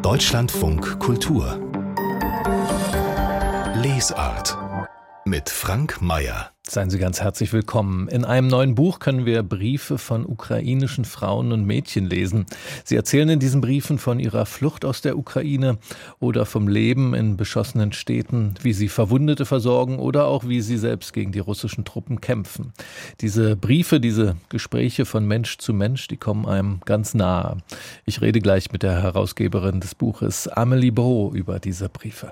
Deutschlandfunk Kultur Lesart mit Frank Mayer. Seien Sie ganz herzlich willkommen. In einem neuen Buch können wir Briefe von ukrainischen Frauen und Mädchen lesen. Sie erzählen in diesen Briefen von ihrer Flucht aus der Ukraine oder vom Leben in beschossenen Städten, wie sie Verwundete versorgen oder auch wie sie selbst gegen die russischen Truppen kämpfen. Diese Briefe, diese Gespräche von Mensch zu Mensch, die kommen einem ganz nahe. Ich rede gleich mit der Herausgeberin des Buches, Amélie Braud, über diese Briefe.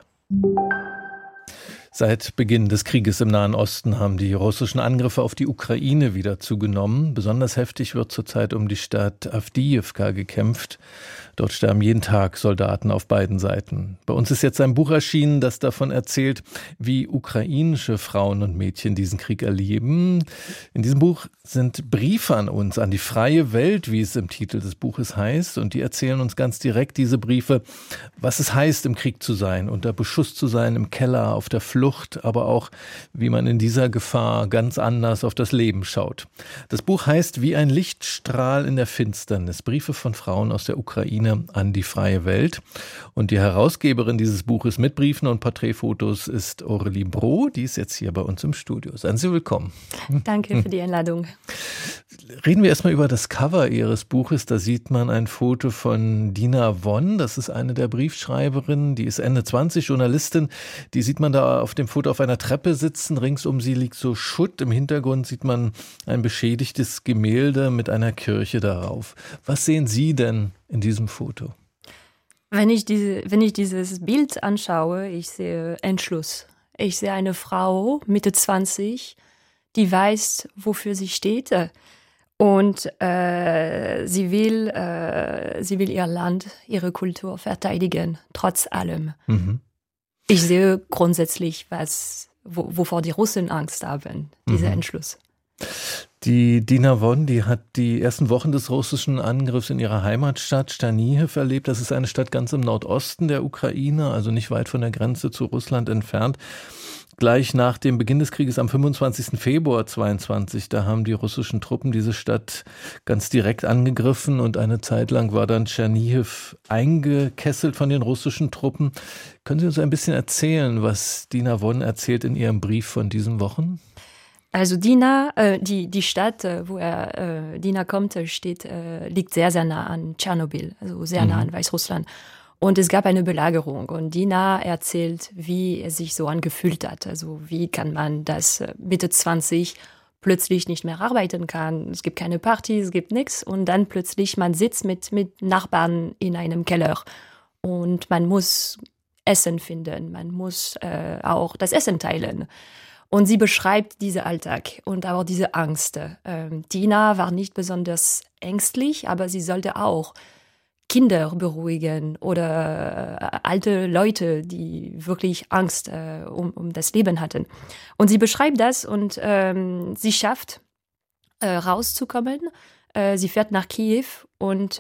Seit Beginn des Krieges im Nahen Osten haben die russischen Angriffe auf die Ukraine wieder zugenommen. Besonders heftig wird zurzeit um die Stadt Awdijiwka gekämpft. Dort sterben jeden Tag Soldaten auf beiden Seiten. Bei uns ist jetzt ein Buch erschienen, das davon erzählt, wie ukrainische Frauen und Mädchen diesen Krieg erleben. In diesem Buch sind Briefe an uns, an die freie Welt, wie es im Titel des Buches heißt. Und die erzählen uns ganz direkt, diese Briefe, was es heißt, im Krieg zu sein, unter Beschuss zu sein, im Keller, auf der Flucht, aber auch, wie man in dieser Gefahr ganz anders auf das Leben schaut. Das Buch heißt Wie ein Lichtstrahl in der Finsternis. Briefe von Frauen aus der Ukraine an die freie Welt. Und die Herausgeberin dieses Buches mit Briefen und Porträtfotos ist Amélie Braud. Die ist jetzt hier bei uns im Studio. Seien Sie willkommen. Danke für die Einladung. Reden wir erstmal über das Cover Ihres Buches. Da sieht man ein Foto von Dina Won. Das ist eine der Briefschreiberinnen. Die ist Ende 20, Journalistin. Die sieht man da auf dem Foto auf einer Treppe sitzen. Rings um sie liegt so Schutt. Im Hintergrund sieht man ein beschädigtes Gemälde mit einer Kirche darauf. Was sehen Sie denn in diesem Foto? Wenn ich dieses Bild anschaue, ich sehe Entschluss. Ich sehe eine Frau, Mitte 20, die weiß, wofür sie steht. Und sie will ihr Land, ihre Kultur verteidigen, trotz allem. Mhm. Ich sehe grundsätzlich, wovor die Russen Angst haben, dieser Entschluss. Die Dina Won, die hat die ersten Wochen des russischen Angriffs in ihrer Heimatstadt Tschernihiw erlebt. Das ist eine Stadt ganz im Nordosten der Ukraine, also nicht weit von der Grenze zu Russland entfernt. Gleich nach dem Beginn des Krieges am 25. Februar 22, da haben die russischen Truppen diese Stadt ganz direkt angegriffen und eine Zeit lang war dann Tschernihiw eingekesselt von den russischen Truppen. Können Sie uns ein bisschen erzählen, was Dina Won erzählt in ihrem Brief von diesen Wochen? Also Dina, die Stadt, woher Dina kommt, liegt sehr, sehr nah an Tschernobyl, also sehr nah an Weißrussland. Und es gab eine Belagerung und Dina erzählt, wie es sich so angefühlt hat. Also wie kann man das Mitte 20 plötzlich nicht mehr arbeiten kann. Es gibt keine Partys, es gibt nichts. Und dann plötzlich man sitzt mit Nachbarn in einem Keller und man muss Essen finden, man muss auch das Essen teilen. Und sie beschreibt diesen Alltag und auch diese Angst. Dina war nicht besonders ängstlich, aber sie sollte auch Kinder beruhigen oder alte Leute, die wirklich Angst um das Leben hatten. Und sie beschreibt das und sie schafft, rauszukommen. Sie fährt nach Kiew und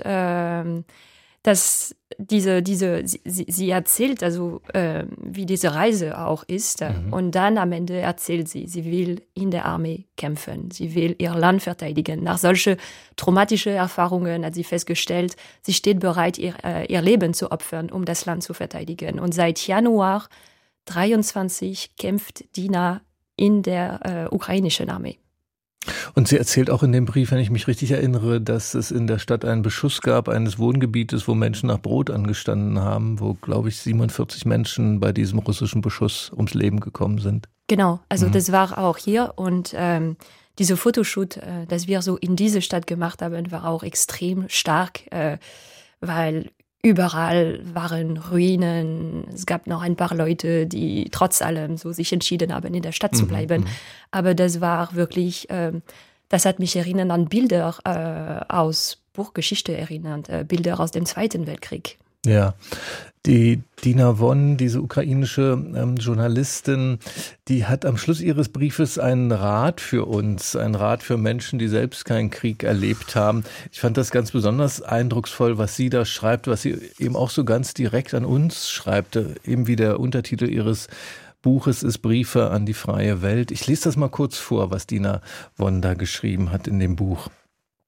sie erzählt also, wie diese Reise auch ist. Und dann am Ende erzählt sie will in der Armee kämpfen. Sie will ihr Land verteidigen. Nach solchen traumatischen Erfahrungen hat sie festgestellt, sie steht bereit, ihr Leben zu opfern, um das Land zu verteidigen. Und seit Januar 23 kämpft Dina in der ukrainischen Armee. Und sie erzählt auch in dem Brief, wenn ich mich richtig erinnere, dass es in der Stadt einen Beschuss gab eines Wohngebietes, wo Menschen nach Brot angestanden haben, wo, glaube ich, 47 Menschen bei diesem russischen Beschuss ums Leben gekommen sind. Genau, also das war auch hier und diese Fotoshoot, das wir so in diese Stadt gemacht haben, war auch extrem stark, weil überall waren Ruinen. Es gab noch ein paar Leute, die trotz allem so sich entschieden haben, in der Stadt zu bleiben. Aber das war wirklich, das hat mich erinnert an Bilder aus Buchgeschichte erinnert, Bilder aus dem Zweiten Weltkrieg. Ja, die Dina Won, diese ukrainische Journalistin, die hat am Schluss ihres Briefes einen Rat für uns, einen Rat für Menschen, die selbst keinen Krieg erlebt haben. Ich fand das ganz besonders eindrucksvoll, was sie da schreibt, was sie eben auch so ganz direkt an uns schreibt, eben wie der Untertitel ihres Buches ist Briefe an die freie Welt. Ich lese das mal kurz vor, was Dina Won da geschrieben hat in dem Buch.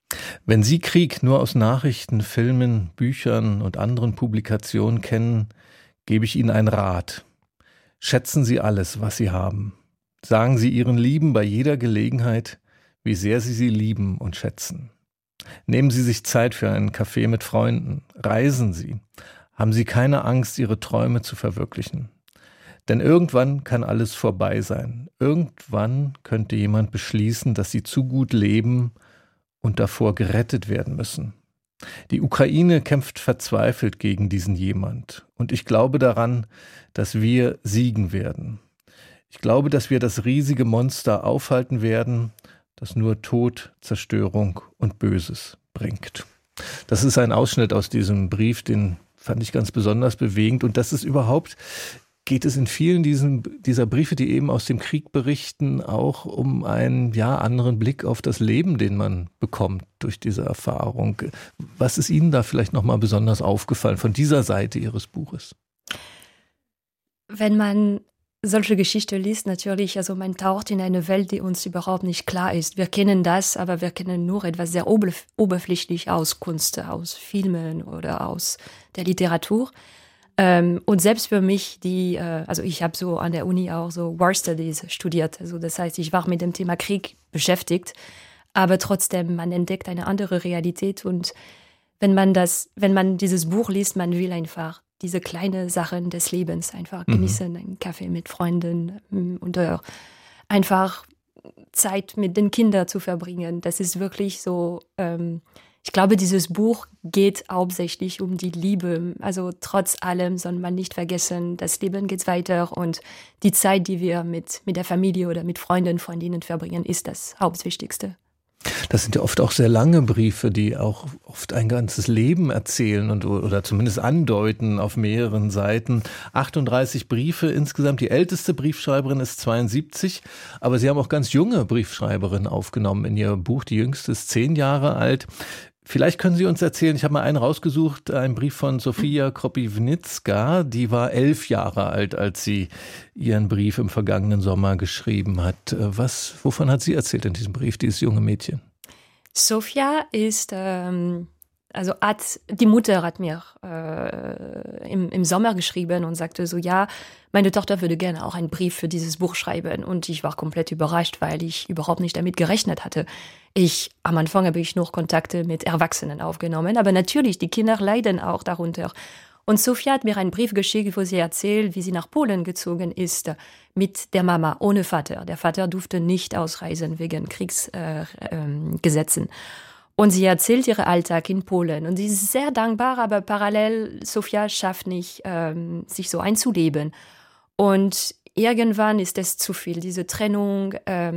Wenn Sie Krieg nur aus Nachrichten, Filmen, Büchern und anderen Publikationen kennen, gebe ich Ihnen einen Rat. Schätzen Sie alles, was Sie haben. Sagen Sie Ihren Lieben bei jeder Gelegenheit, wie sehr Sie sie lieben und schätzen. Nehmen Sie sich Zeit für einen Kaffee mit Freunden. Reisen Sie. Haben Sie keine Angst, Ihre Träume zu verwirklichen. Denn irgendwann kann alles vorbei sein. Irgendwann könnte jemand beschließen, dass Sie zu gut leben und davor gerettet werden müssen. Die Ukraine kämpft verzweifelt gegen diesen jemand. Und ich glaube daran, dass wir siegen werden. Ich glaube, dass wir das riesige Monster aufhalten werden, das nur Tod, Zerstörung und Böses bringt. Das ist ein Ausschnitt aus diesem Brief, den fand ich ganz besonders bewegend. Und das ist überhaupt, geht es in vielen dieser Briefe, die eben aus dem Krieg berichten, auch um einen anderen Blick auf das Leben, den man bekommt durch diese Erfahrung. Was ist Ihnen da vielleicht nochmal besonders aufgefallen von dieser Seite Ihres Buches? Wenn man solche Geschichte liest, natürlich, also man taucht in eine Welt, die uns überhaupt nicht klar ist. Wir kennen das, aber wir kennen nur etwas sehr oberflächlich aus Kunst, aus Filmen oder aus der Literatur. Und selbst für mich, also ich habe so an der Uni auch so War Studies studiert. Also das heißt, ich war mit dem Thema Krieg beschäftigt, aber trotzdem, man entdeckt eine andere Realität. Und wenn man dieses Buch liest, man will einfach diese kleinen Sachen des Lebens einfach genießen, einen Kaffee mit Freunden oder einfach Zeit mit den Kindern zu verbringen. Das ist wirklich so, ich glaube, dieses Buch geht hauptsächlich um die Liebe. Also trotz allem soll man nicht vergessen, das Leben geht weiter und die Zeit, die wir mit der Familie oder mit Freundinnen verbringen, ist das Hauptwichtigste. Das sind ja oft auch sehr lange Briefe, die auch oft ein ganzes Leben erzählen oder zumindest andeuten auf mehreren Seiten. 38 Briefe insgesamt. Die älteste Briefschreiberin ist 72, aber Sie haben auch ganz junge Briefschreiberinnen aufgenommen in Ihr Buch. Die jüngste ist 10 Jahre alt. Vielleicht können Sie uns erzählen, ich habe mal einen rausgesucht, einen Brief von Sofia Kropiwnicka, die war 11 Jahre alt, als sie ihren Brief im vergangenen Sommer geschrieben hat. Wovon hat sie erzählt in diesem Brief, dieses junge Mädchen? Sofia ist, die Mutter hat mir im Sommer geschrieben und sagte so, ja, meine Tochter würde gerne auch einen Brief für dieses Buch schreiben. Und ich war komplett überrascht, weil ich überhaupt nicht damit gerechnet hatte. Am Anfang habe ich noch Kontakte mit Erwachsenen aufgenommen, aber natürlich, die Kinder leiden auch darunter. Und Sofia hat mir einen Brief geschickt, wo sie erzählt, wie sie nach Polen gezogen ist mit der Mama, ohne Vater. Der Vater durfte nicht ausreisen wegen Kriegsgesetzen. Und sie erzählt ihren Alltag in Polen. Und sie ist sehr dankbar, aber parallel, Sofia schafft nicht, sich so einzuleben. Und irgendwann ist es zu viel, diese Trennung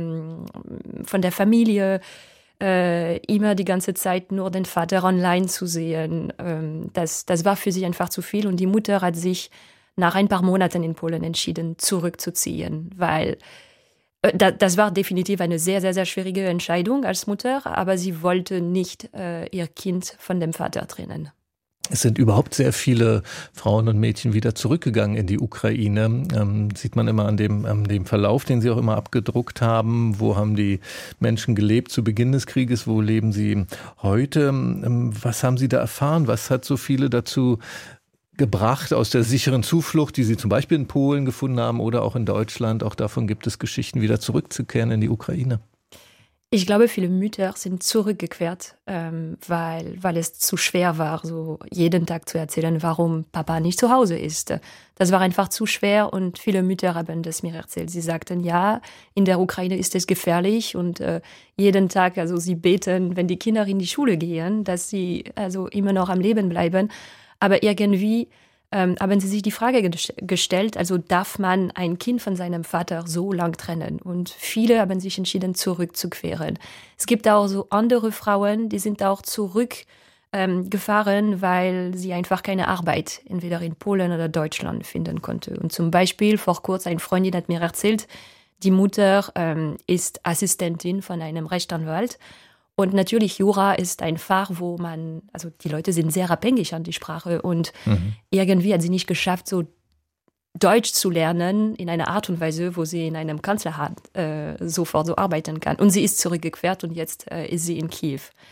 von der Familie, immer die ganze Zeit nur den Vater online zu sehen. Das war für sie einfach zu viel. Und die Mutter hat sich nach ein paar Monaten in Polen entschieden, zurückzuziehen, weil das war definitiv eine sehr, sehr, sehr schwierige Entscheidung als Mutter, aber sie wollte nicht ihr Kind von dem Vater trennen. Es sind überhaupt sehr viele Frauen und Mädchen wieder zurückgegangen in die Ukraine. Sieht man immer an dem Verlauf, den Sie auch immer abgedruckt haben. Wo haben die Menschen gelebt zu Beginn des Krieges? Wo leben sie heute? Was haben Sie da erfahren? Was hat so viele dazu gebracht aus der sicheren Zuflucht, die Sie zum Beispiel in Polen gefunden haben oder auch in Deutschland? Auch davon gibt es Geschichten, wieder zurückzukehren in die Ukraine. Ich glaube, viele Mütter sind zurückgekehrt, weil es zu schwer war, so jeden Tag zu erzählen, warum Papa nicht zu Hause ist. Das war einfach zu schwer und viele Mütter haben das mir erzählt. Sie sagten, ja, in der Ukraine ist es gefährlich und jeden Tag, also sie beten, wenn die Kinder in die Schule gehen, dass sie also immer noch am Leben bleiben. Aber irgendwie haben sie sich die Frage gestellt, also darf man ein Kind von seinem Vater so lang trennen? Und viele haben sich entschieden, zurückzukehren. Es gibt auch so andere Frauen, die sind auch zurückgefahren, weil sie einfach keine Arbeit entweder in Polen oder Deutschland finden konnte. Und zum Beispiel vor kurzem, eine Freundin hat mir erzählt, die Mutter ist Assistentin von einem Rechtsanwalt. Und natürlich, Jura ist ein Fach, wo also die Leute sind sehr abhängig an die Sprache und irgendwie hat sie nicht geschafft, so Deutsch zu lernen in einer Art und Weise, wo sie in einem Kanzleramt sofort so arbeiten kann. Und sie ist zurückgekehrt und jetzt ist sie in Kiew.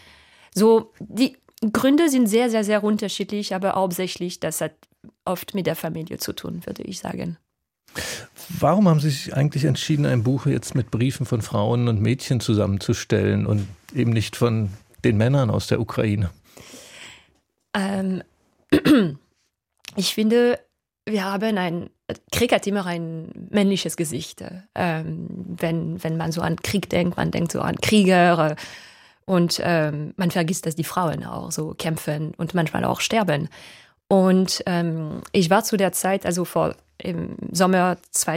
So, die Gründe sind sehr, sehr, sehr unterschiedlich, aber hauptsächlich, das hat oft mit der Familie zu tun, würde ich sagen. Warum haben Sie sich eigentlich entschieden, ein Buch jetzt mit Briefen von Frauen und Mädchen zusammenzustellen und eben nicht von den Männern aus der Ukraine? Ich finde, Krieg hat immer ein männliches Gesicht. Wenn man so an Krieg denkt, man denkt so an Krieger und man vergisst, dass die Frauen auch so kämpfen und manchmal auch sterben. Und ich war zu der Zeit, also im Sommer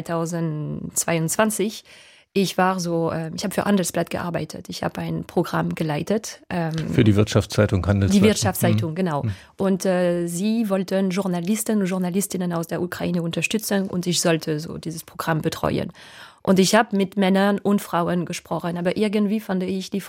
2022, ich habe für Handelsblatt gearbeitet. Ich habe ein Programm geleitet. Für die Wirtschaftszeitung Handelsblatt. Die Wirtschaftszeitung, genau. Und sie wollten Journalisten und Journalistinnen aus der Ukraine unterstützen und ich sollte so dieses Programm betreuen. Und ich habe mit Männern und Frauen gesprochen, aber irgendwie fand ich die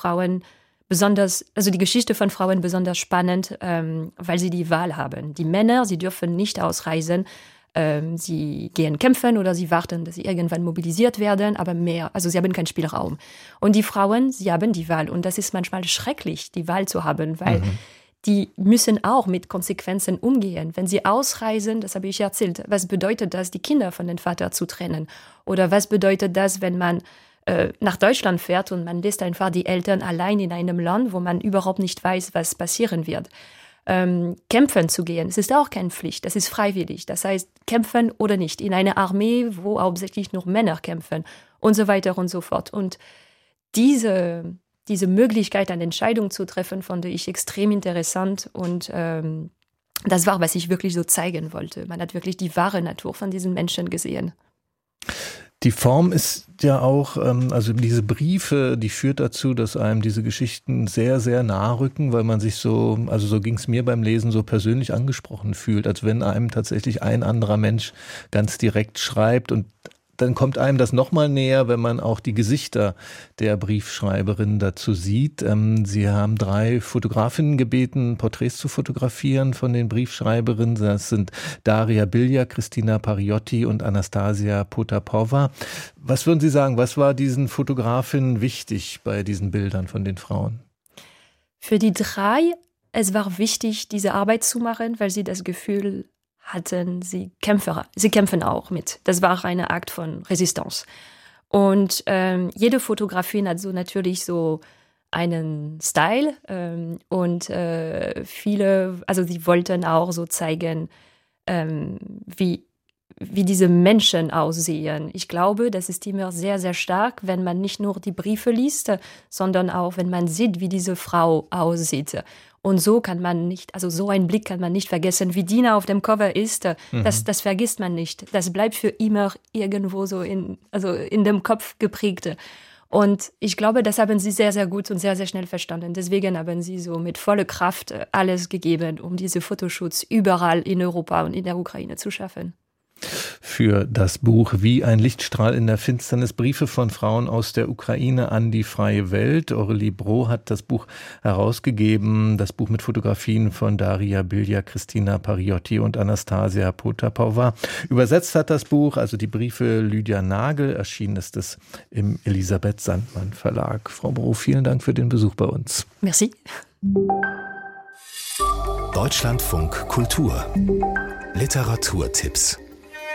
Geschichte von Frauen besonders spannend, weil sie die Wahl haben. Die Männer, sie dürfen nicht ausreisen. Sie gehen kämpfen oder sie warten, dass sie irgendwann mobilisiert werden, aber sie haben keinen Spielraum. Und die Frauen, sie haben die Wahl. Und das ist manchmal schrecklich, die Wahl zu haben, weil die müssen auch mit Konsequenzen umgehen. Wenn sie ausreisen, das habe ich erzählt, was bedeutet das, die Kinder von dem Vater zu trennen? Oder was bedeutet das, wenn man nach Deutschland fährt und man lässt einfach die Eltern allein in einem Land, wo man überhaupt nicht weiß, was passieren wird? Kämpfen zu gehen, es ist auch keine Pflicht, das ist freiwillig. Das heißt, kämpfen oder nicht, in einer Armee, wo hauptsächlich nur Männer kämpfen und so weiter und so fort. Und diese Möglichkeit, eine Entscheidung zu treffen, fand ich extrem interessant und das war, was ich wirklich so zeigen wollte. Man hat wirklich die wahre Natur von diesen Menschen gesehen. Die Form ist ja auch, also diese Briefe, die führt dazu, dass einem diese Geschichten sehr, sehr nahe rücken, weil man sich so ging es mir beim Lesen, so persönlich angesprochen fühlt, als wenn einem tatsächlich ein anderer Mensch ganz direkt schreibt. Und dann kommt einem das nochmal näher, wenn man auch die Gesichter der Briefschreiberin dazu sieht. Sie haben 3 Fotografinnen gebeten, Porträts zu fotografieren von den Briefschreiberinnen. Das sind Daria Bilja, Kristina Pariotti und Anastasia Potapova. Was würden Sie sagen, was war diesen Fotografinnen wichtig bei diesen Bildern von den Frauen? Für die 3, es war wichtig, diese Arbeit zu machen, weil sie das Gefühl hatten, sie kämpfen auch mit. Das war eine Akt von Resistance. Und jede Fotografin hat so natürlich so einen Style und viele, also sie wollten auch so zeigen, wie diese Menschen aussehen. Ich glaube, das ist immer sehr, sehr stark, wenn man nicht nur die Briefe liest, sondern auch, wenn man sieht, wie diese Frau aussieht. Und so kann man nicht, also so einen Blick kann man nicht vergessen, wie Dina auf dem Cover ist. Das vergisst man nicht. Das bleibt für immer irgendwo so in dem Kopf geprägt. Und ich glaube, das haben sie sehr, sehr gut und sehr, sehr schnell verstanden. Deswegen haben sie so mit voller Kraft alles gegeben, um diese Fotoshoots überall in Europa und in der Ukraine zu schaffen. Für das Buch Wie ein Lichtstrahl in der Finsternis, Briefe von Frauen aus der Ukraine an die freie Welt. Aurélie Braud hat das Buch herausgegeben, das Buch mit Fotografien von Daria Bilja, Kristina Pariotti und Anastasia Potapova. Übersetzt hat das Buch, also die Briefe, Lydia Nagel. Erschienen ist es im Elisabeth Sandmann Verlag. Frau Braud, vielen Dank für den Besuch bei uns. Merci. Deutschlandfunk Kultur. Literaturtipps.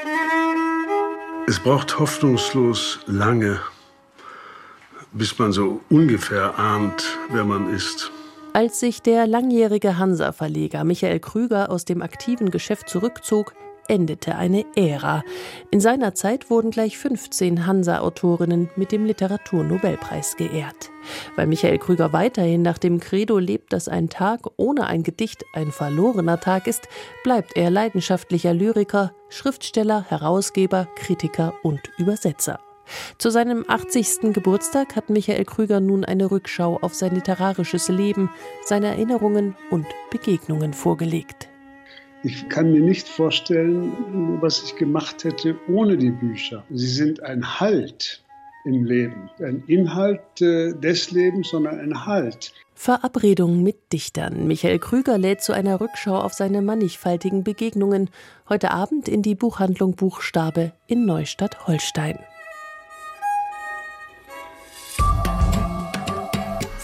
Es braucht hoffnungslos lange, bis man so ungefähr ahnt, wer man ist. Als sich der langjährige Hansa-Verleger Michael Krüger aus dem aktiven Geschäft zurückzog, endete eine Ära. In seiner Zeit wurden gleich 15 Hansa-Autorinnen mit dem Literaturnobelpreis geehrt. Weil Michael Krüger weiterhin nach dem Credo lebt, dass ein Tag ohne ein Gedicht ein verlorener Tag ist, bleibt er leidenschaftlicher Lyriker, Schriftsteller, Herausgeber, Kritiker und Übersetzer. Zu seinem 80. Geburtstag hat Michael Krüger nun eine Rückschau auf sein literarisches Leben, seine Erinnerungen und Begegnungen vorgelegt. Ich kann mir nicht vorstellen, was ich gemacht hätte ohne die Bücher. Sie sind ein Halt im Leben, ein Inhalt des Lebens, sondern ein Halt. Verabredung mit Dichtern. Michael Krüger lädt zu einer Rückschau auf seine mannigfaltigen Begegnungen heute Abend in die Buchhandlung Buchstabe in Neustadt-Holstein.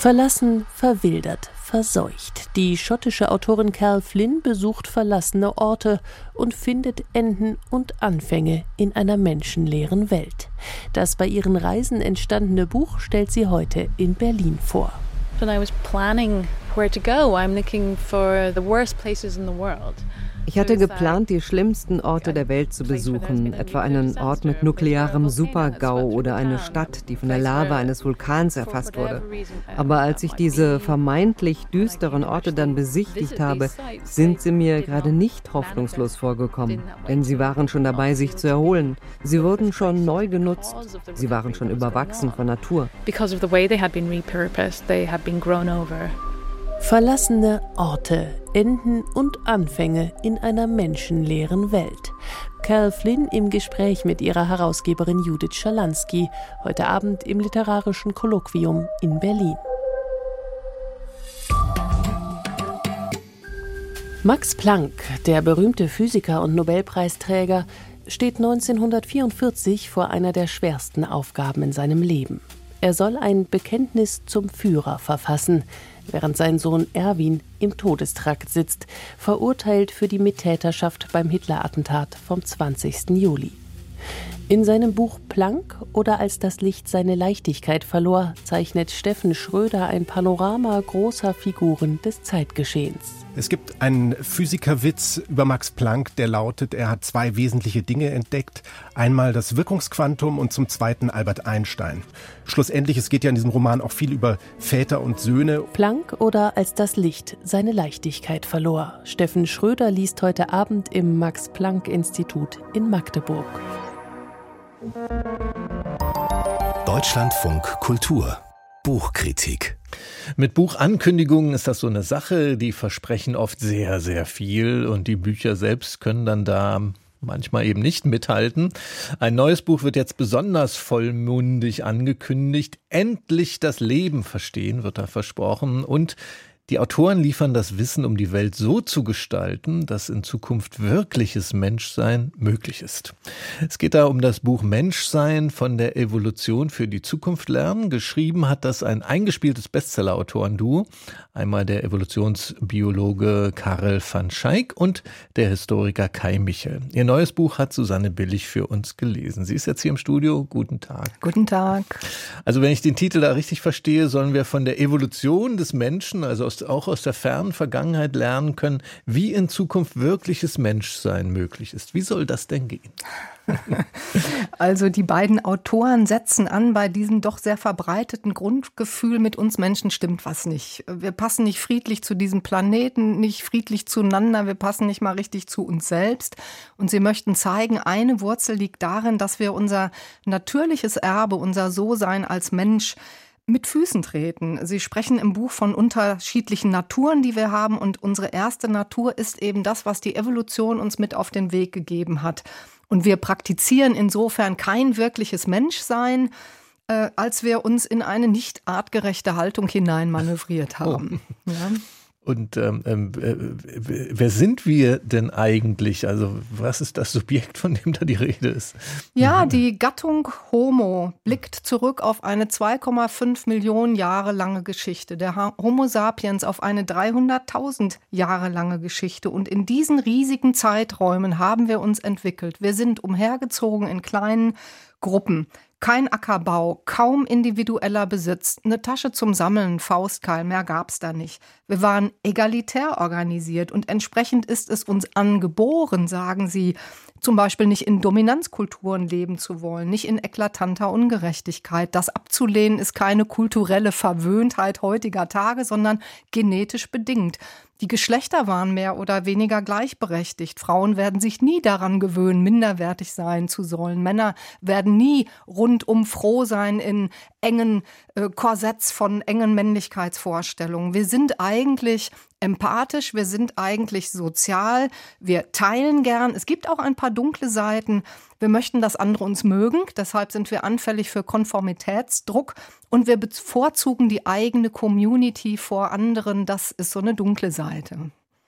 Verlassen, verwildert, verseucht. Die schottische Autorin Cal Flynn besucht verlassene Orte und findet Enden und Anfänge in einer menschenleeren Welt. Das bei ihren Reisen entstandene Buch stellt sie heute in Berlin vor. When I was planning where to go, I'm looking for the worst places in the world. Ich hatte geplant, die schlimmsten Orte der Welt zu besuchen, etwa einen Ort mit nuklearem Supergau oder eine Stadt, die von der Lava eines Vulkans erfasst wurde. Aber als ich diese vermeintlich düsteren Orte dann besichtigt habe, sind sie mir gerade nicht hoffnungslos vorgekommen, denn sie waren schon dabei, sich zu erholen. Sie wurden schon neu genutzt. Sie waren schon überwachsen von Natur. Because of the way they had been repurposed, they had been grown over. Verlassene Orte, Enden und Anfänge in einer menschenleeren Welt. Cal Flynn im Gespräch mit ihrer Herausgeberin Judith Schalansky, heute Abend im Literarischen Kolloquium in Berlin. Max Planck, der berühmte Physiker und Nobelpreisträger, steht 1944 vor einer der schwersten Aufgaben in seinem Leben. Er soll ein Bekenntnis zum Führer verfassen, während sein Sohn Erwin im Todestrakt sitzt, verurteilt für die Mittäterschaft beim Hitler-Attentat vom 20. Juli. In seinem Buch Planck oder als das Licht seine Leichtigkeit verlor, zeichnet Steffen Schröder ein Panorama großer Figuren des Zeitgeschehens. Es gibt einen Physikerwitz über Max Planck, der lautet, er hat zwei wesentliche Dinge entdeckt. Einmal das Wirkungsquantum und zum Zweiten Albert Einstein. Schlussendlich, es geht ja in diesem Roman auch viel über Väter und Söhne. Planck oder als das Licht seine Leichtigkeit verlor. Steffen Schröder liest heute Abend im Max-Planck-Institut in Magdeburg. Deutschlandfunk Kultur Buchkritik. Mit Buchankündigungen ist das so eine Sache, die versprechen oft sehr, sehr viel und die Bücher selbst können dann da manchmal eben nicht mithalten. Ein neues Buch wird jetzt besonders vollmundig angekündigt. Endlich das Leben verstehen, wird da versprochen. Und die Autoren liefern das Wissen, um die Welt so zu gestalten, dass in Zukunft wirkliches Menschsein möglich ist. Es geht da um das Buch Menschsein von der Evolution für die Zukunft lernen. Geschrieben hat das ein eingespieltes Bestseller-Autoren-Duo. Einmal der Evolutionsbiologe Karel van Schaik und der Historiker Kai Michel. Ihr neues Buch hat Susanne Billig für uns gelesen. Sie ist jetzt hier im Studio. Guten Tag. Guten Tag. Also wenn ich den Titel da richtig verstehe, sollen wir von der Evolution des Menschen, also auch aus der fernen Vergangenheit lernen können, wie in Zukunft wirkliches Menschsein möglich ist. Wie soll das denn gehen? Also die beiden Autoren setzen an bei diesem doch sehr verbreiteten Grundgefühl, mit uns Menschen stimmt was nicht. Wir passen nicht friedlich zu diesem Planeten, nicht friedlich zueinander, wir passen nicht mal richtig zu uns selbst. Und sie möchten zeigen, eine Wurzel liegt darin, dass wir unser natürliches Erbe, unser So-Sein als Mensch mit Füßen treten. Sie sprechen im Buch von unterschiedlichen Naturen, die wir haben. Und unsere erste Natur ist eben das, was die Evolution uns mit auf den Weg gegeben hat. Und wir praktizieren insofern kein wirkliches Menschsein, als wir uns in eine nicht artgerechte Haltung hineinmanövriert haben. Oh. Ja. Und wer sind wir denn eigentlich? Also was ist das Subjekt, von dem da die Rede ist? Ja, die Gattung Homo blickt zurück auf eine 2,5 Millionen Jahre lange Geschichte. Der Homo sapiens auf eine 300.000 Jahre lange Geschichte. Und in diesen riesigen Zeiträumen haben wir uns entwickelt. Wir sind umhergezogen in kleinen Gruppen. Kein Ackerbau, kaum individueller Besitz, eine Tasche zum Sammeln, Faustkeil, mehr gab's da nicht. Wir waren egalitär organisiert und entsprechend ist es uns angeboren, sagen sie, zum Beispiel nicht in Dominanzkulturen leben zu wollen, nicht in eklatanter Ungerechtigkeit. Das abzulehnen ist keine kulturelle Verwöhntheit heutiger Tage, sondern genetisch bedingt. Die Geschlechter waren mehr oder weniger gleichberechtigt. Frauen werden sich nie daran gewöhnen, minderwertig sein zu sollen. Männer werden nie rundum froh sein in engen Korsetts von engen Männlichkeitsvorstellungen. Wir sind eigentlich empathisch, wir sind eigentlich sozial, wir teilen gern. Es gibt auch ein paar dunkle Seiten. Wir möchten, dass andere uns mögen, deshalb sind wir anfällig für Konformitätsdruck und wir bevorzugen die eigene Community vor anderen. Das ist so eine dunkle Seite.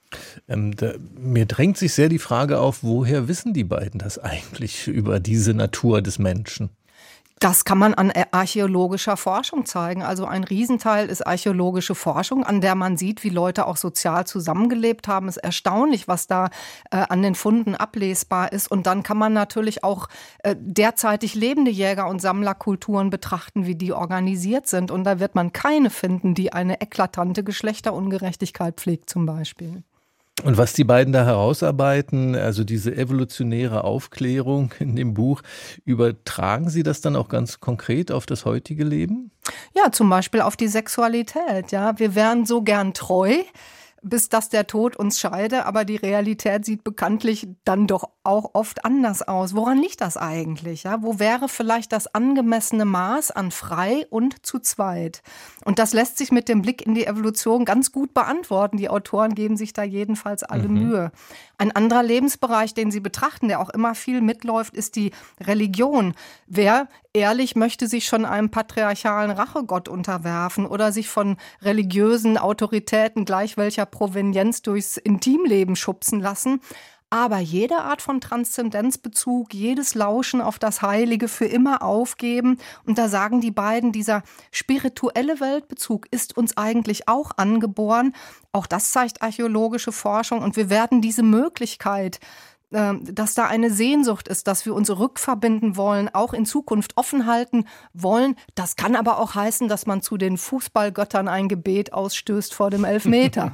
Mir drängt sich sehr die Frage auf, woher wissen die beiden das eigentlich über diese Natur des Menschen? Das kann man an archäologischer Forschung zeigen. Also ein Riesenteil ist archäologische Forschung, an der man sieht, wie Leute auch sozial zusammengelebt haben. Es ist erstaunlich, was da an den Funden ablesbar ist. Und dann kann man natürlich auch derzeitig lebende Jäger- und Sammlerkulturen betrachten, wie die organisiert sind. Und da wird man keine finden, die eine eklatante Geschlechterungerechtigkeit pflegt zum Beispiel. Und was die beiden da herausarbeiten, also diese evolutionäre Aufklärung in dem Buch, übertragen Sie das dann auch ganz konkret auf das heutige Leben? Ja, zum Beispiel auf die Sexualität. Ja, wir wären so gern treu, bis dass der Tod uns scheide, aber die Realität sieht bekanntlich dann doch auch oft anders aus. Woran liegt das eigentlich? Ja, wo wäre vielleicht das angemessene Maß an frei und zu zweit? Und das lässt sich mit dem Blick in die Evolution ganz gut beantworten. Die Autoren geben sich da jedenfalls alle Mühe. Ein anderer Lebensbereich, den sie betrachten, der auch immer viel mitläuft, ist die Religion. Wer ehrlich möchte sich schon einem patriarchalen Rachegott unterwerfen oder sich von religiösen Autoritäten gleich welcher Provenienz durchs Intimleben schubsen lassen? Aber jede Art von Transzendenzbezug, jedes Lauschen auf das Heilige für immer aufgeben. Und da sagen die beiden, dieser spirituelle Weltbezug ist uns eigentlich auch angeboren. Auch das zeigt archäologische Forschung. Und wir werden diese Möglichkeit, dass da eine Sehnsucht ist, dass wir uns rückverbinden wollen, auch in Zukunft offen halten wollen. Das kann aber auch heißen, dass man zu den Fußballgöttern ein Gebet ausstößt vor dem Elfmeter.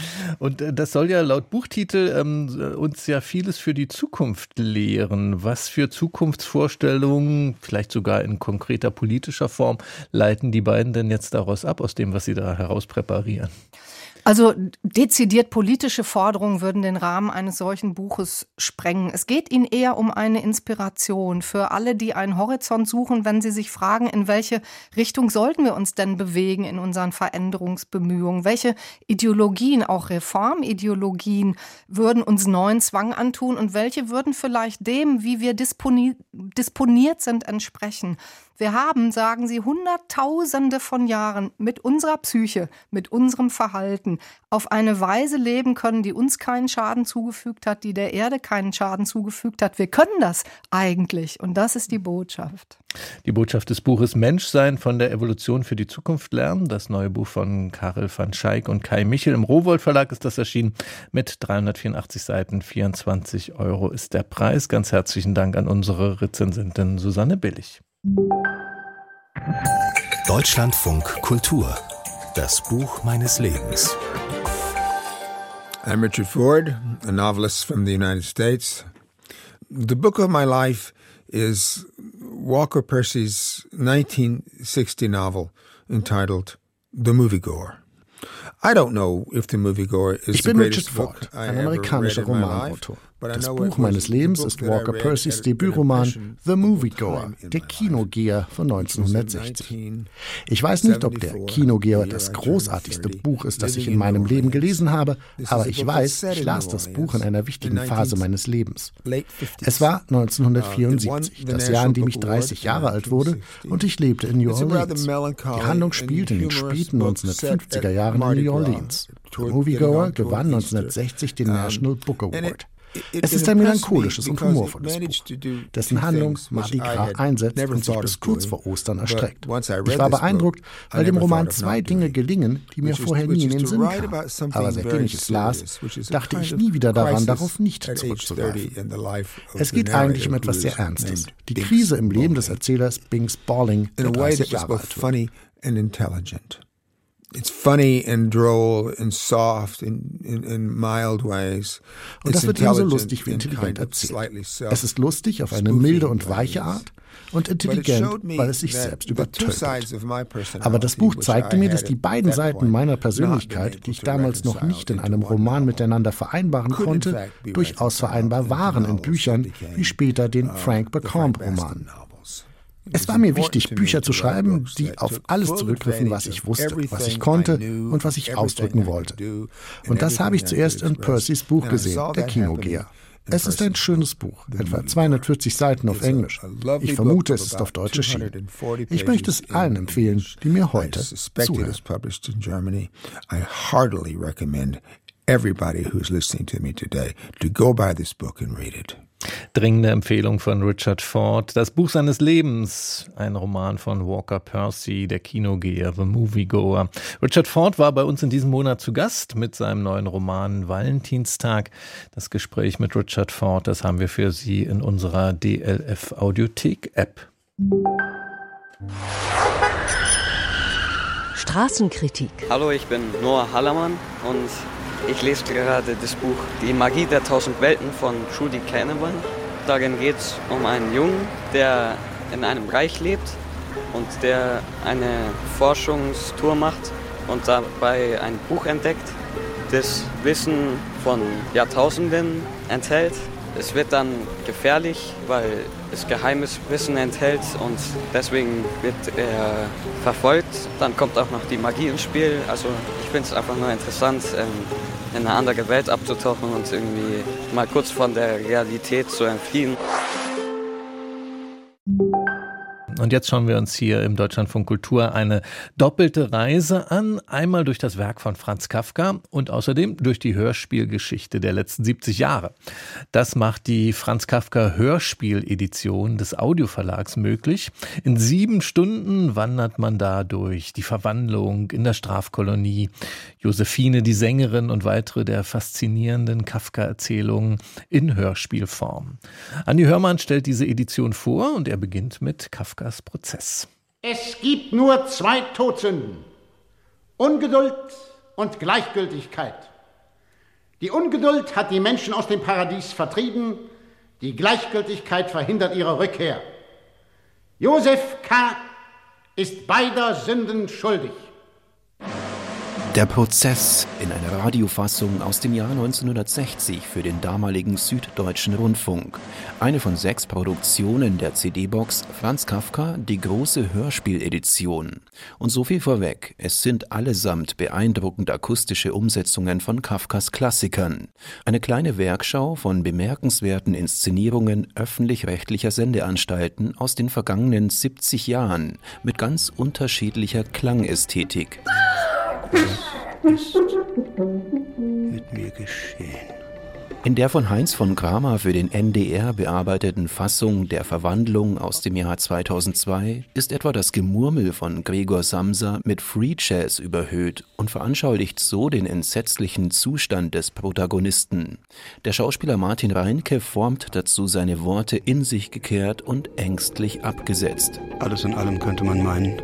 Und das soll ja laut Buchtitel uns ja vieles für die Zukunft lehren. Was für Zukunftsvorstellungen, vielleicht sogar in konkreter politischer Form, leiten die beiden denn jetzt daraus ab, aus dem, was sie da herauspräparieren? Also dezidiert politische Forderungen würden den Rahmen eines solchen Buches sprengen. Es geht ihnen eher um eine Inspiration für alle, die einen Horizont suchen, wenn sie sich fragen, in welche Richtung sollten wir uns denn bewegen in unseren Veränderungsbemühungen? Welche Ideologien, auch Reformideologien, würden uns neuen Zwang antun und welche würden vielleicht dem, wie wir disponiert sind, entsprechen? Wir haben, sagen sie, Hunderttausende von Jahren mit unserer Psyche, mit unserem Verhalten auf eine Weise leben können, die uns keinen Schaden zugefügt hat, die der Erde keinen Schaden zugefügt hat. Wir können das eigentlich und das ist die Botschaft. Die Botschaft des Buches Menschsein von der Evolution für die Zukunft lernen. Das neue Buch von Karel van Schaik und Kai Michel. Im Rowohlt Verlag ist das erschienen mit 384 Seiten. 24 € ist der Preis. Ganz herzlichen Dank an unsere Rezensentin Susanne Billig. Deutschlandfunk Kultur. Das Buch meines Lebens. I'm Richard Ford, a novelist from the United States. The book of my life is Walker Percy's 1960 novel entitled The Moviegoer. I don't know if The Moviegoer is Ich bin Richard Ford, ein amerikanischer Romanautor. Das Buch meines Lebens ist Walker Percys Debütroman The Moviegoer, der Kinogeher von 1960. Ich weiß nicht, ob der Kinogeher das großartigste Buch ist, das ich in meinem Leben gelesen habe, aber ich weiß, ich las das Buch in einer wichtigen Phase meines Lebens. Es war 1974, das Jahr, in dem ich 30 Jahre alt wurde, und ich lebte in New Orleans. Die Handlung spielt in den späten 1950er Jahren in New Orleans. The Moviegoer gewann 1960 den National Book Award. Es ist ein melancholisches und humorvolles Buch, dessen Handlung Mardi Gras einsetzt und sich bis kurz vor Ostern erstreckt. Ich war beeindruckt, weil dem Roman zwei Dinge gelingen, die mir vorher nie in den Sinn kamen. Aber seitdem ich es las, dachte ich nie wieder daran, darauf nicht zurückzugreifen. Es geht eigentlich um etwas sehr Ernstes. Die Krise im Leben des Erzählers Bing Spalding, der 30 Jahre alt wird. It's funny and droll and soft in mild ways. Und das wird ebenso lustig wie intelligent erzählt. Es ist lustig auf eine milde und weiche Art und intelligent, weil es sich selbst übertönt. Aber das Buch zeigte mir, dass die beiden Seiten meiner Persönlichkeit, die ich damals noch nicht in einem Roman miteinander vereinbaren konnte, durchaus vereinbar waren in Büchern wie später den Frank Bacombe-Romanen. Es war mir wichtig, Bücher zu schreiben, die auf alles zurückgriffen, was ich wusste, was ich konnte und was ich ausdrücken wollte. Und das habe ich zuerst in Percys Buch gesehen, der Kinogeher. Es ist ein schönes Buch, etwa 240 Seiten auf Englisch. Ich vermute, es ist auf Deutsch erschienen. Ich möchte es allen empfehlen, die mir heute zuhören. I heartily recommend everybody who's listening to me today to go buy this book and read it. Dringende Empfehlung von Richard Ford. Das Buch seines Lebens, ein Roman von Walker Percy, der Kinogeher, The Moviegoer. Richard Ford war bei uns in diesem Monat zu Gast mit seinem neuen Roman Valentinstag. Das Gespräch mit Richard Ford, das haben wir für Sie in unserer DLF Audiothek App. Straßenkritik. Hallo, ich bin Noah Hallermann und ich lese gerade das Buch Die Magie der 1000 Welten von Trudy Canavan. Darin geht es um einen Jungen, der in einem Reich lebt und der eine Forschungstour macht und dabei ein Buch entdeckt, das Wissen von Jahrtausenden enthält. Es wird dann gefährlich, weil es geheimes Wissen enthält und deswegen wird er verfolgt. Dann kommt auch noch die Magie ins Spiel. Also ich finde es einfach nur interessant, in eine andere Welt abzutauchen und irgendwie mal kurz von der Realität zu entfliehen. Und jetzt schauen wir uns hier im Deutschlandfunk Kultur eine doppelte Reise an. Einmal durch das Werk von Franz Kafka und außerdem durch die Hörspielgeschichte der letzten 70 Jahre. Das macht die Franz Kafka Hörspieledition des Audioverlags möglich. In 7 Stunden wandert man da durch die Verwandlung in der Strafkolonie, Josephine, die Sängerin und weitere der faszinierenden Kafka-Erzählungen in Hörspielform. Andi Hörmann stellt diese Edition vor und er beginnt mit Kafkas Prozess. Es gibt nur 2 Todsünden: Ungeduld und Gleichgültigkeit. Die Ungeduld hat die Menschen aus dem Paradies vertrieben, die Gleichgültigkeit verhindert ihre Rückkehr. Josef K. ist beider Sünden schuldig. Der Prozess in einer Radiofassung aus dem Jahr 1960 für den damaligen Süddeutschen Rundfunk. Eine von 6 Produktionen der CD-Box Franz Kafka, die große Hörspieledition. Und so viel vorweg, es sind allesamt beeindruckend akustische Umsetzungen von Kafkas Klassikern. Eine kleine Werkschau von bemerkenswerten Inszenierungen öffentlich-rechtlicher Sendeanstalten aus den vergangenen 70 Jahren mit ganz unterschiedlicher Klangästhetik. Mit mir geschehen. In der von Heinz von Kramer für den NDR bearbeiteten Fassung der Verwandlung aus dem Jahr 2002 ist etwa das Gemurmel von Gregor Samsa mit Free Jazz überhöht und veranschaulicht so den entsetzlichen Zustand des Protagonisten. Der Schauspieler Martin Reinke formt dazu seine Worte in sich gekehrt und ängstlich abgesetzt. Alles in allem könnte man meinen,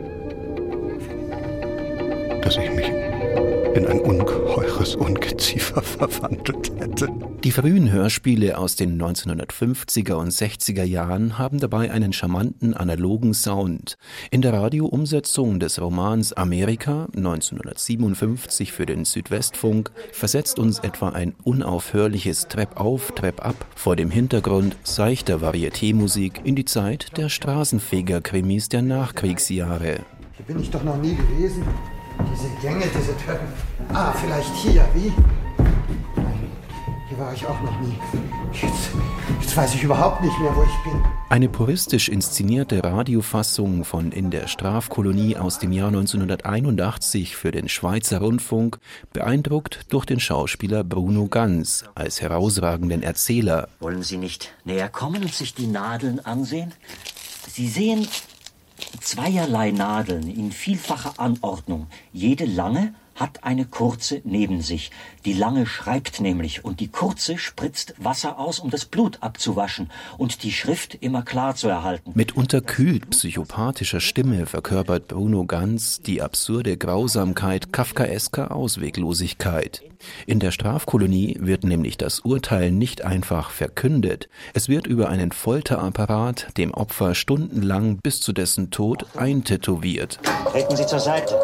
dass ich mich in ein ungeheures Ungeziefer verwandelt hätte. Die frühen Hörspiele aus den 1950er und 60er Jahren haben dabei einen charmanten analogen Sound. In der Radioumsetzung des Romans Amerika 1957 für den Südwestfunk versetzt uns etwa ein unaufhörliches Trepp-auf, Trepp-ab vor dem Hintergrund seichter Varieté-Musik in die Zeit der Straßenfeger-Krimis der Nachkriegsjahre. Hier bin ich doch noch nie gewesen. Diese Gänge, diese Treppen. Ah, vielleicht hier, wie? Nein, hier war ich auch noch nie. Jetzt weiß ich überhaupt nicht mehr, wo ich bin. Eine puristisch inszenierte Radiofassung von In der Strafkolonie aus dem Jahr 1981 für den Schweizer Rundfunk, beeindruckt durch den Schauspieler Bruno Ganz als herausragenden Erzähler. Wollen Sie nicht näher kommen und sich die Nadeln ansehen? Sie sehen zweierlei Nadeln in vielfacher Anordnung. Jede lange hat eine kurze neben sich. Die lange schreibt nämlich und die kurze spritzt Wasser aus, um das Blut abzuwaschen und die Schrift immer klar zu erhalten. Mit unterkühlt psychopathischer Stimme verkörpert Bruno Ganz die absurde Grausamkeit kafkaesker Ausweglosigkeit. In der Strafkolonie wird nämlich das Urteil nicht einfach verkündet. Es wird über einen Folterapparat dem Opfer stundenlang bis zu dessen Tod eintätowiert. Treten Sie zur Seite.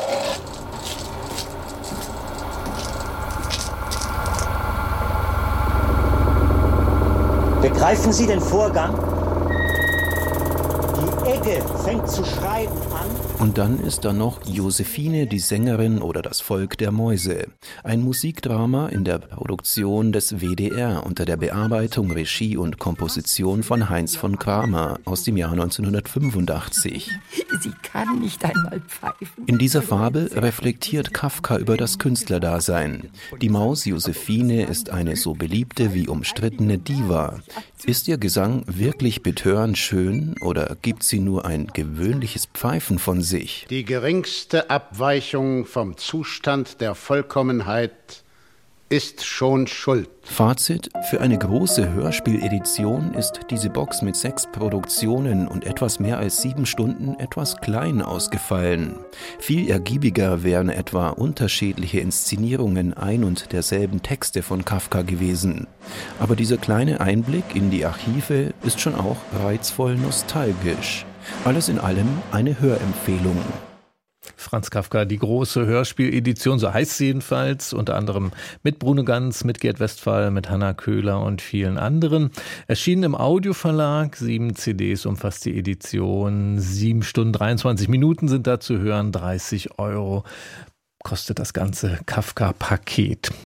Begreifen Sie den Vorgang? Die Egge fängt zu schreiben an. Und dann ist da noch Josephine, die Sängerin oder das Volk der Mäuse. Ein Musikdrama in der Produktion des WDR unter der Bearbeitung, Regie und Komposition von Heinz von Kramer aus dem Jahr 1985. Sie kann nicht einmal pfeifen. In dieser Fabel reflektiert Kafka über das Künstlerdasein. Die Maus Josephine ist eine so beliebte wie umstrittene Diva. Ist ihr Gesang wirklich betörend schön oder gibt sie nur ein gewöhnliches Pfeifen von sich? Die geringste Abweichung vom Zustand der Vollkommenheit ist schon Schuld. Fazit: Für eine große Hörspieledition ist diese Box mit 6 Produktionen und etwas mehr als 7 Stunden etwas klein ausgefallen. Viel ergiebiger wären etwa unterschiedliche Inszenierungen ein und derselben Texte von Kafka gewesen. Aber dieser kleine Einblick in die Archive ist schon auch reizvoll nostalgisch. Alles in allem eine Hörempfehlung. Franz Kafka, die große Hörspieledition, so heißt sie jedenfalls, unter anderem mit Bruno Ganz, mit Gerd Westphal, mit Hanna Köhler und vielen anderen. Erschienen im Audioverlag, 7 CDs umfasst die Edition, 7 Stunden 23 Minuten sind da zu hören, 30 € kostet das ganze Kafka-Paket.